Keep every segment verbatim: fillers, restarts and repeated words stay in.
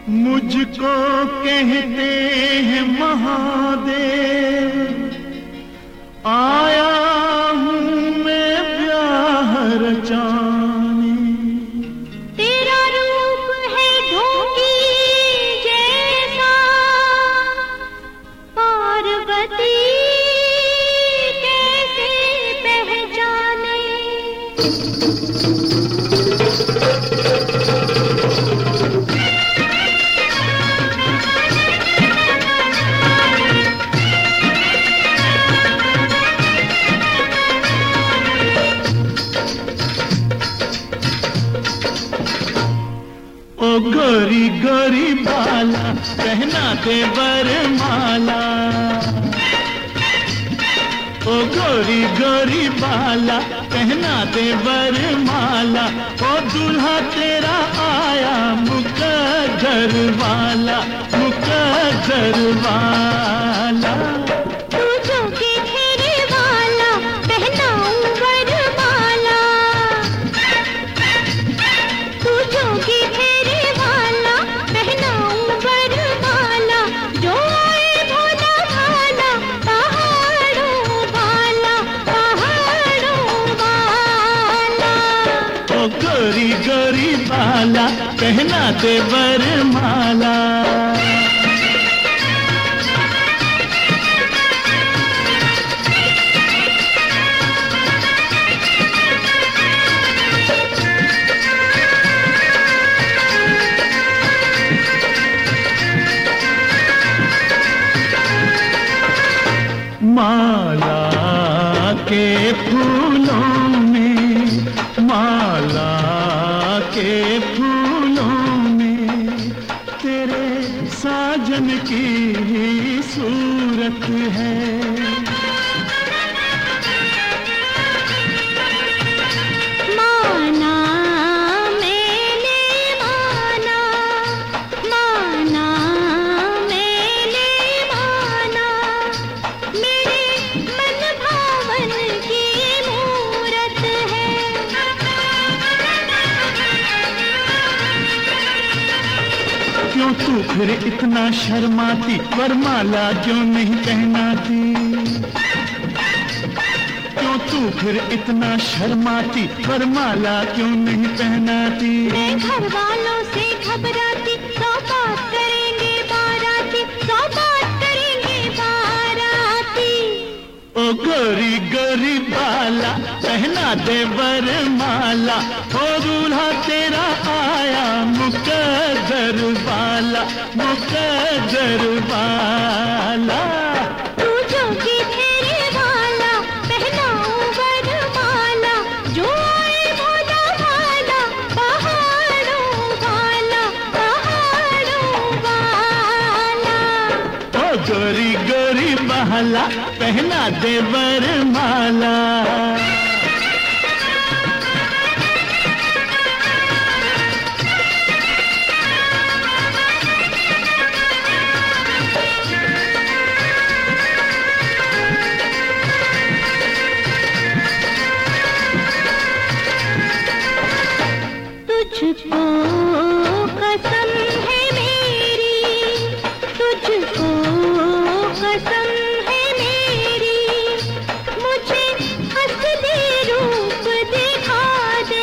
मुझको कहते हैं महादेव, आया हूँ मैं ब्याह रचाने। तेरा रूप है ढोंगी जैसा, पार्वती कैसे पहचाने। ओ गोरी गोरी बाला पहना दे वरमाला, ओ गोरी गोरी बाला पहना दे वरमाला। ओ दूल्हा तेरा आया मुकद्दर वाला, मुकद्दर वाला। तू झुके घेरे वाला पहनाऊं वरमाला, तू झुके घेरे वाला पहनाऊं वरमाला। जो आए भोला भाला पहाड़ों वाला, पहाड़ों वाला। ओ गोरी गोरी बाला पहना दे वरमाला। माला के फूलों में, माला के फूलों में तेरे साजन की ही सूरत है। माना मैंने माना, माना मैंने माना, मेरे मन भावन की मूरत है। क्यों तू फिर इतना शर्माती, वरमाला क्यों नहीं पहनाती? क्यों तू फिर इतना शर्माती, वरमाला क्यों नहीं पहनाती? मैं घर वालों से घबराती, सौ बात करेंगे बाराती, सौ बात करेंगे बाराती। ओ गोरी गोरी बाला पहना दे वरमाला। ओ दूल्हा तेरा आया मुकद्दर वाला, मुकद्दर वाला। तू झुके घेरे वाला पहनाऊं वरमाला। जो आए भोला भाला पहाड़ों वाला, पहाड़ों वाला। ओ गोरी गोरी बाला पहना दे वरमाला। तुझको कसम है मेरी, तुझको कसम है मेरी, मुझे असली रूप दिखा दे।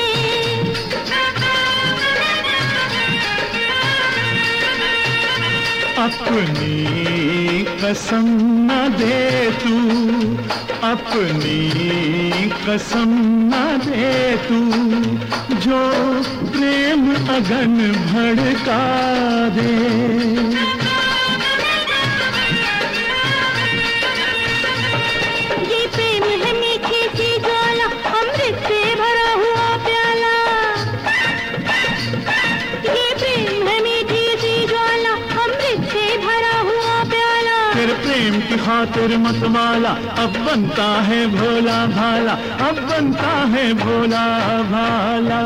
अपनी कसम न दे तू, अपनी कसम न दे तू, जो प्रेम अगन भड़का दे। ये प्रेम है मीठी सी ज्वाला, अमृत से भरा हुआ प्याला। ये प्रेम है मीठी सी ज्वाला, अमृत से भरा हुआ प्याला। तेरे प्रेम की खातिर मतवाला अब बनता है भोला भाला, अब बनता है भोला भाला।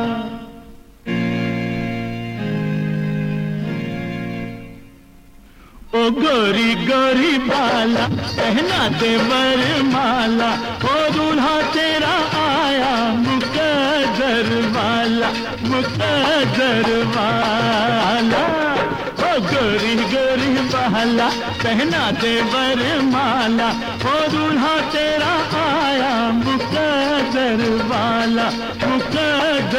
ओ गोरी गोरी बाला पहना दे वरमाला। ओ दूल्हा तेरा आया मुकद्दर वाला, मुकद्दर वाला। ओ गोरी गोरी बहला पहना दे वरमाला, ओ दूल्हा तेरा आया मुकद्दर वाला, मुकद्दर